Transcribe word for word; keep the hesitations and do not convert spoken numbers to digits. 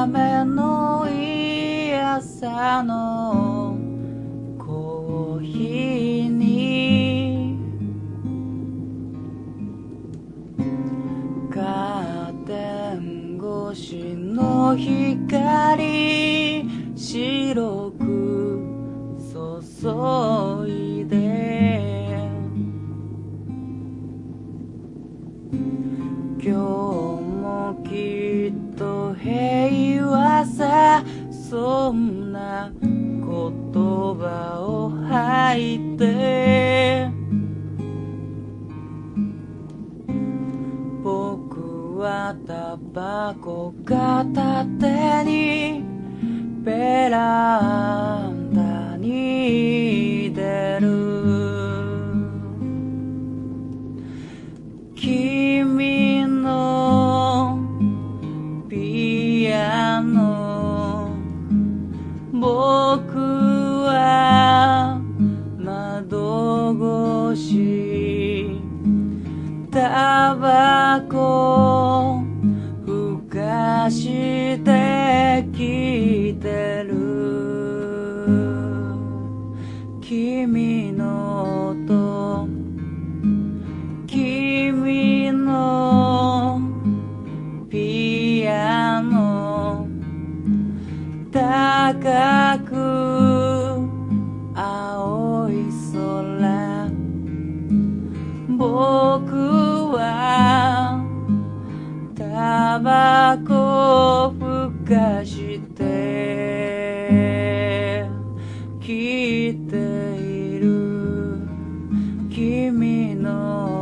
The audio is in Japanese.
雨のい朝のコーヒーにカーテン越しの光白く注いで今日もきっと平和さそんな言葉を吐いて僕はタバコ片手にベランダに出る君のピアノ僕は窓越しタバコふかしてきてる君の音君のピアノ高く青い空僕はタバコふかしてきている君の